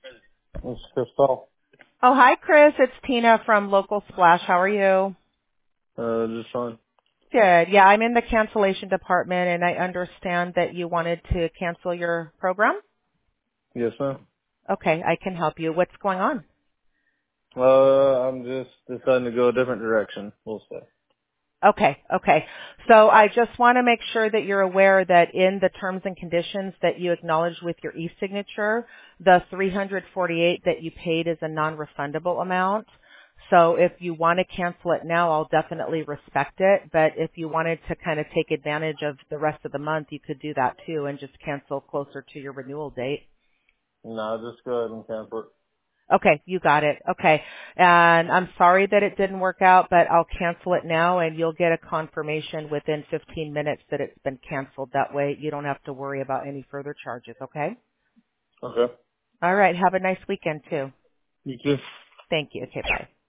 It's Crystal. Oh, hi, Chris. It's Tina from Local Splash. How are you? Just fine. Good. Yeah, I'm in the cancellation department, and I understand that you wanted to cancel your program. Yes, ma'am. Okay, I can help you. What's going on? I'm just deciding to go a different direction, we'll say. Okay. So I just want to make sure that you're aware that in the terms and conditions that you acknowledge with your e-signature, the 348 that you paid is a non-refundable amount. So if you want to cancel it now, I'll definitely respect it. But if you wanted to kind of take advantage of the rest of the month, you could do that too and just cancel closer to your renewal date. No, just go ahead and cancel it. Okay, you got it. Okay. And I'm sorry that it didn't work out, but I'll cancel it now and you'll get a confirmation within 15 minutes that it's been canceled. That way you don't have to worry about any further charges, okay? Okay. All right. Have a nice weekend too. You too. Thank you. Okay, bye.